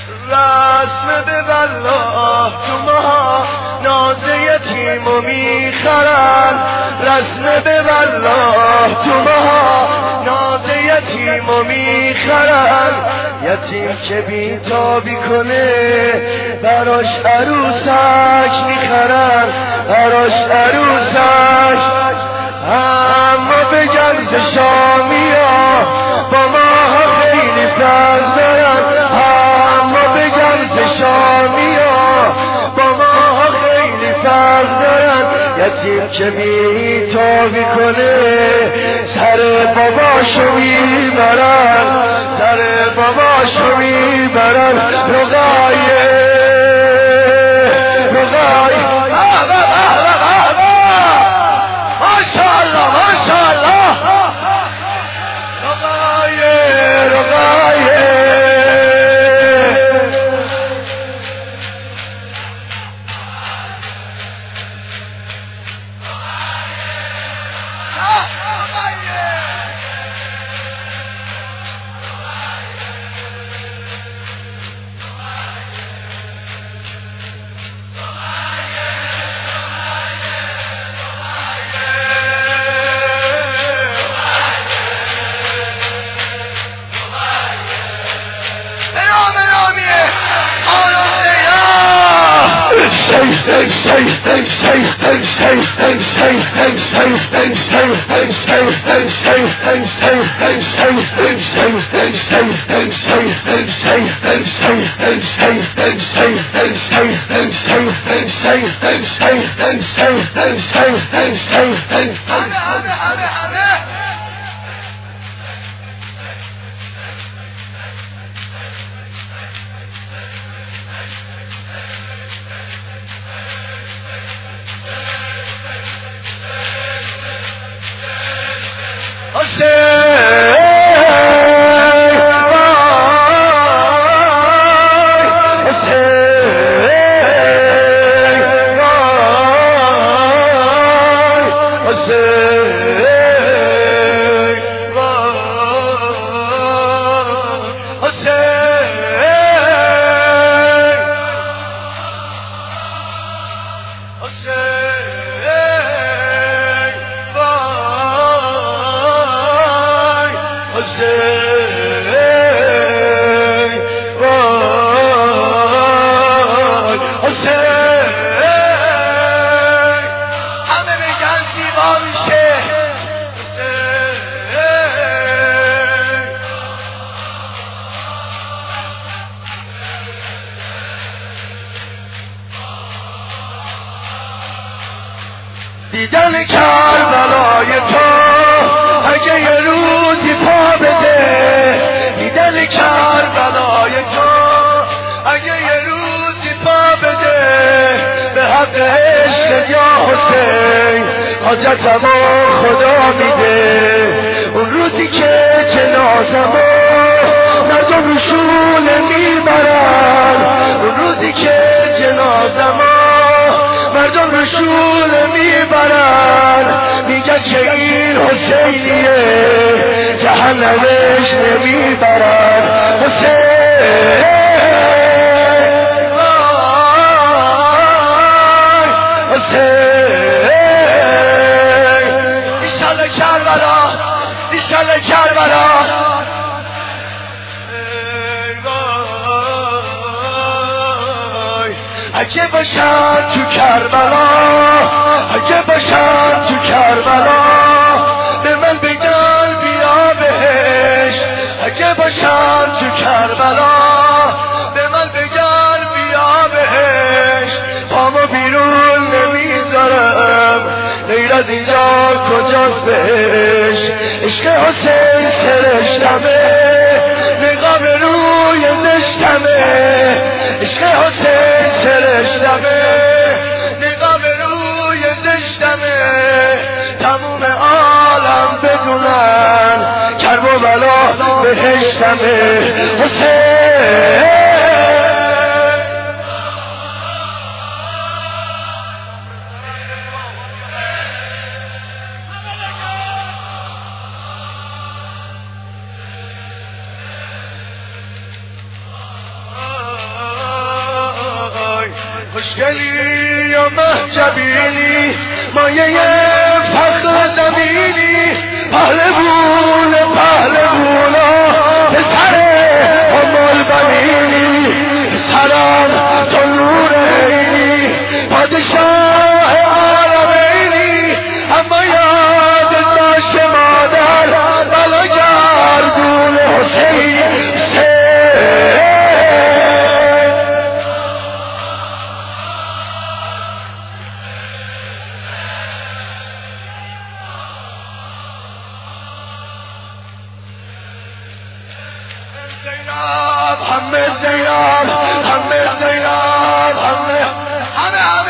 رسم به والله تو ماها ناز یتیمو میخرن، رسم به والله تو ماها ناز یتیمو میخرن. یتیم که بیتابی کنه براش عروسک میخرن، براش عروسک. اما بگم ز شامیا با ما خیلی فرق دارن، اما بگم ز شامیا با ما خیلی فرق دارن. یتیم که بیتابی کنه سر باباشو میبرن، سر باباشو میبرن. رقایه رقایه ماشاءالله ماشاءالله. رقایه رقایه دیدن کربلای تو اگه یه روزی پا بده، دیدن کربلای تو اگه یه روزی پا بده، به حق عشق یا حسین حاجتمو خدا میده. اون روزی که جنازمو مردم شونه میبرن، اون روزی که جنازمو مردم رو شونه میبرن، میگن که این حسینیه جهنمش نمیبرن. حسین حسین ایشالله کربلا ایشالله کربلا. اگه باشن تو کربلا، اگه باشن تو کربلا به من بگن بیا بهش. اگه باشن تو کربلا به من بگن بیا بهش. پامو بیرون نمیذارم غیر از اینجا کجاست بهش. عشق حسین سرشتمه نقاب روی زشتمه، عشق حسین سرشتمه نقاب روی زشتمه. تموم عالم بدونن کرب و بلا بهشتمه. حسین خوشگلی و محجبینی مایه فخر زمینی پهلوون پهلوونا پسر ام البنینی پسرم تو نور عینی پادشاه عالمینی اما یاد داشت مادر بلا گردون حسین زینب همه زینب همه زینب همه